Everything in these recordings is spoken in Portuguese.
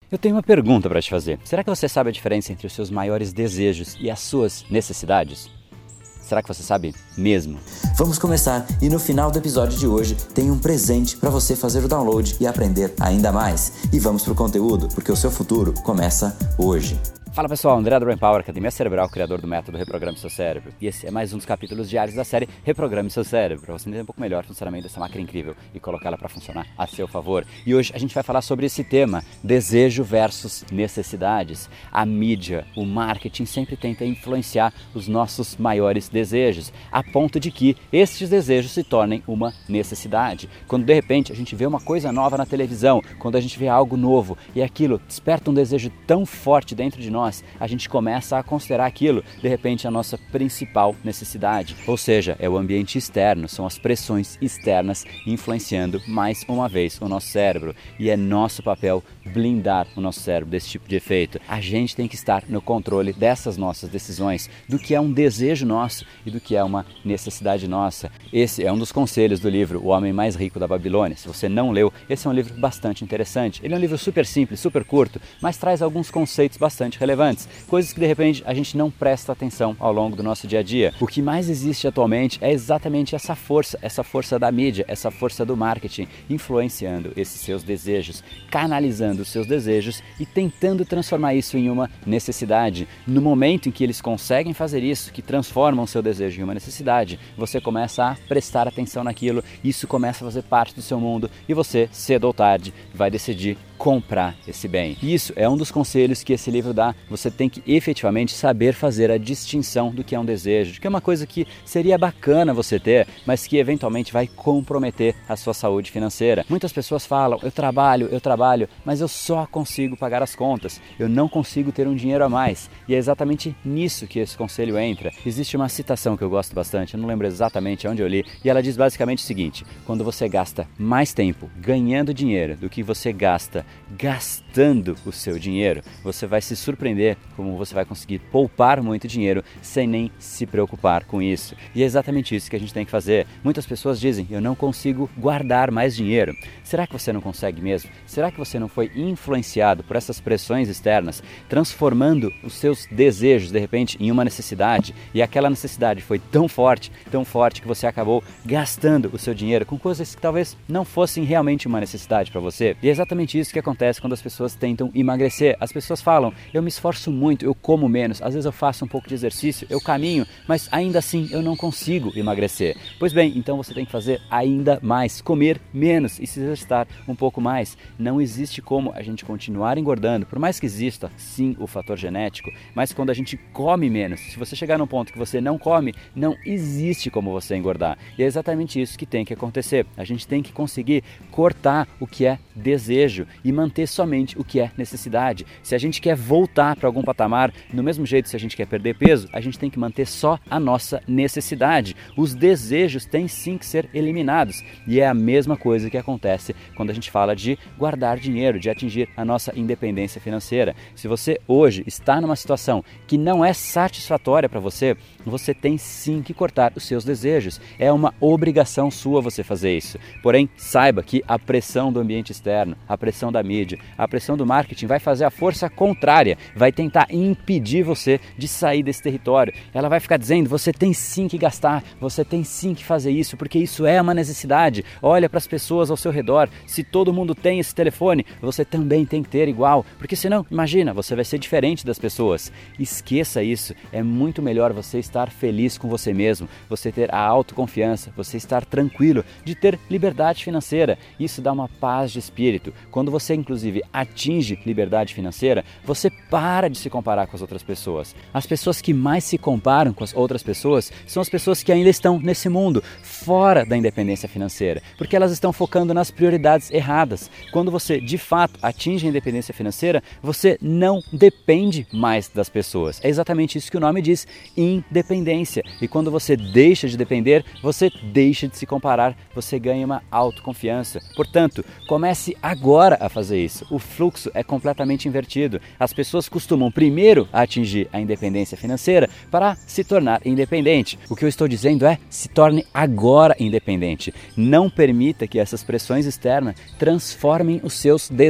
Eu tenho uma pergunta para te fazer. Será que você sabe a diferença entre os seus maiores desejos e as suas necessidades? Será que você sabe mesmo? Vamos começar e no final do episódio de hoje tem um presente para você fazer o download e aprender ainda mais. E vamos pro conteúdo, porque o seu futuro começa hoje. Fala pessoal, André do Brain Power, Academia Cerebral, criador do método Reprograme Seu Cérebro. E esse é mais um dos capítulos diários da série Reprograme Seu Cérebro, para você entender um pouco melhor o funcionamento dessa máquina incrível e colocá-la para funcionar a seu favor. E hoje a gente vai falar sobre esse tema, desejo versus necessidades. A mídia, o marketing sempre tenta influenciar os nossos maiores desejos, a ponto de que estes desejos se tornem uma necessidade. Quando de repente a gente vê uma coisa nova na televisão, quando a gente vê algo novo e aquilo desperta um desejo tão forte dentro de nós, a gente começa a considerar aquilo, de repente, a nossa principal necessidade. Ou seja, é o ambiente externo, são as pressões externas influenciando mais uma vez o nosso cérebro. E é nosso papel blindar o nosso cérebro desse tipo de efeito. A gente tem que estar no controle dessas nossas decisões, do que é um desejo nosso e do que é uma necessidade nossa. Esse é um dos conselhos do livro O Homem Mais Rico da Babilônia. Se você não leu, esse é um livro bastante interessante. Ele é um livro super simples, super curto, mas traz alguns conceitos bastante relevantes, coisas que de repente a gente não presta atenção ao longo do nosso dia a dia. O que mais existe atualmente é exatamente essa força da mídia, essa força do marketing, influenciando esses seus desejos, canalizando os seus desejos e tentando transformar isso em uma necessidade. No momento em que eles conseguem fazer isso, que transformam o seu desejo em uma necessidade, você começa a prestar atenção naquilo, isso começa a fazer parte do seu mundo e você, cedo ou tarde, vai decidir comprar esse bem. Isso é um dos conselhos que esse livro dá. Você tem que efetivamente saber fazer a distinção do que é um desejo, que é uma coisa que seria bacana você ter, mas que eventualmente vai comprometer a sua saúde financeira. Muitas pessoas falam, eu trabalho, mas eu só consigo pagar as contas, eu não consigo ter um dinheiro a mais. E é exatamente nisso que esse conselho entra. Existe uma citação que eu gosto bastante, eu não lembro exatamente onde eu li, e ela diz basicamente o seguinte: quando você gasta mais tempo ganhando dinheiro do que você gasta gastando o seu dinheiro, você vai se surpreender como você vai conseguir poupar muito dinheiro sem nem se preocupar com isso. E é exatamente isso que a gente tem que fazer. Muitas pessoas dizem, eu não consigo guardar mais dinheiro. Será que você não consegue mesmo? Será que você não foi influenciado por essas pressões externas, transformando os seus desejos de repente em uma necessidade, e aquela necessidade foi tão forte que você acabou gastando o seu dinheiro com coisas que talvez não fossem realmente uma necessidade para você? E é exatamente isso que acontece quando as pessoas tentam emagrecer. As pessoas falam, eu me esforço muito, eu como menos, às vezes eu faço um pouco de exercício, eu caminho, mas ainda assim eu não consigo emagrecer. Pois bem, então você tem que fazer ainda mais, comer menos e se exercitar um pouco mais. Não existe como a gente continuar engordando, por mais que exista sim o fator genético, mas quando a gente come menos, se você chegar num ponto que você não come, não existe como você engordar. E é exatamente isso que tem que acontecer. A gente tem que conseguir cortar o que é desejo e manter somente o que é necessidade. Se a gente quer voltar para algum patamar, do mesmo jeito se a gente quer perder peso, a gente tem que manter só a nossa necessidade. Os desejos têm sim que ser eliminados. E é a mesma coisa que acontece quando a gente fala de guardar dinheiro, de atingir a nossa independência financeira. Se você hoje está numa situação que não é satisfatória para você, você tem sim que cortar os seus desejos. É uma obrigação sua você fazer isso. Porém, saiba que a pressão do ambiente externo, a pressão da mídia, a pressão do marketing vai fazer a força contrária, vai tentar impedir você de sair desse território. Ela vai ficar dizendo, você tem sim que gastar, você tem sim que fazer isso, porque isso é uma necessidade. Olha para as pessoas ao seu redor, se todo mundo tem esse telefone, você também tem que ter igual, porque senão, imagina, você vai ser diferente das pessoas. Esqueça isso, é muito melhor você estar feliz com você mesmo, você ter a autoconfiança, você estar tranquilo, de ter liberdade financeira. Isso dá uma paz de espírito. Quando você inclusive atinge liberdade financeira, você para de se comparar com as outras pessoas. As pessoas que mais se comparam com as outras pessoas são as pessoas que ainda estão nesse mundo, fora da independência financeira, porque elas estão focando nas prioridades erradas. Quando você de fato atinge a independência financeira, você não depende mais das pessoas. É exatamente isso que o nome diz, independência. E quando você deixa de depender, você deixa de se comparar, você ganha uma autoconfiança. Portanto, comece agora a fazer isso. O fluxo é completamente invertido. As pessoas costumam primeiro atingir a independência financeira para se tornar independente. O que eu estou dizendo é, se torne agora independente. Não permita que essas pressões externas transformem os seus desejos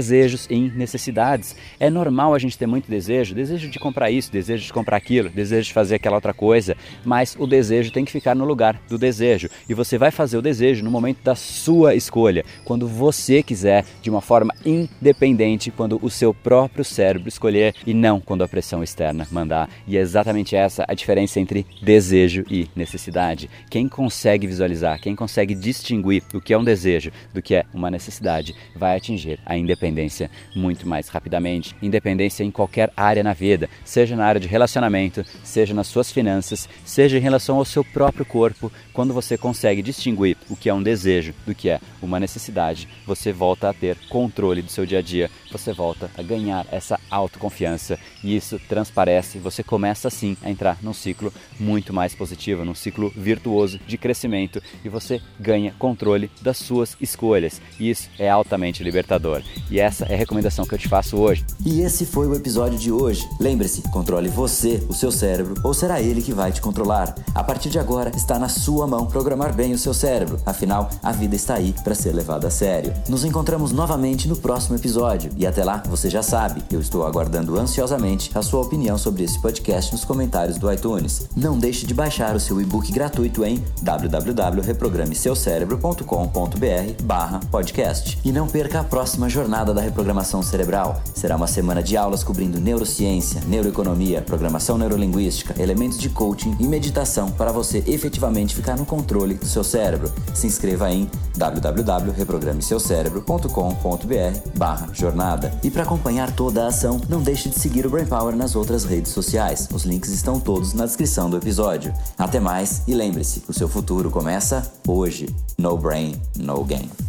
desejos em necessidades. É normal a gente ter muito desejo de comprar isso, desejo de comprar aquilo, desejo de fazer aquela outra coisa, mas o desejo tem que ficar no lugar do desejo. E você vai fazer o desejo no momento da sua escolha, quando você quiser, de uma forma independente, quando o seu próprio cérebro escolher e não quando a pressão externa mandar. E é exatamente essa a diferença entre desejo e necessidade. Quem consegue visualizar, quem consegue distinguir o que é um desejo do que é uma necessidade, vai atingir a independência muito mais rapidamente. Independência em qualquer área na vida, seja na área de relacionamento, seja nas suas finanças, seja em relação ao seu próprio corpo. Quando você consegue distinguir o que é um desejo do que é uma necessidade, você volta a ter controle do seu dia a dia, você volta a ganhar essa autoconfiança e isso transparece, você começa assim a entrar num ciclo muito mais positivo, num ciclo virtuoso de crescimento e você ganha controle das suas escolhas. E isso é altamente libertador. E essa é a recomendação que eu te faço hoje. E esse foi o episódio de hoje. Lembre-se, controle você, o seu cérebro, ou será ele que vai te controlar? A partir de agora, está na sua mão programar bem o seu cérebro. Afinal, a vida está aí para ser levada a sério. Nos encontramos novamente no próximo episódio. E até lá, você já sabe, eu estou aguardando ansiosamente a sua opinião sobre esse podcast nos comentários do iTunes. Não deixe de baixar o seu e-book gratuito em www.reprogrameseucerebro.com.br/podcast. E não perca a próxima jornada da reprogramação cerebral. Será uma semana de aulas cobrindo neurociência, neuroeconomia, programação neurolinguística, elementos de coaching e meditação para você efetivamente ficar no controle do seu cérebro. Se inscreva em www.reprogrameseucerebro.com.br/jornada. E para acompanhar toda a ação, não deixe de seguir o Brain Power nas outras redes sociais. Os links estão todos na descrição do episódio. Até mais e lembre-se, o seu futuro começa hoje. No brain, no game.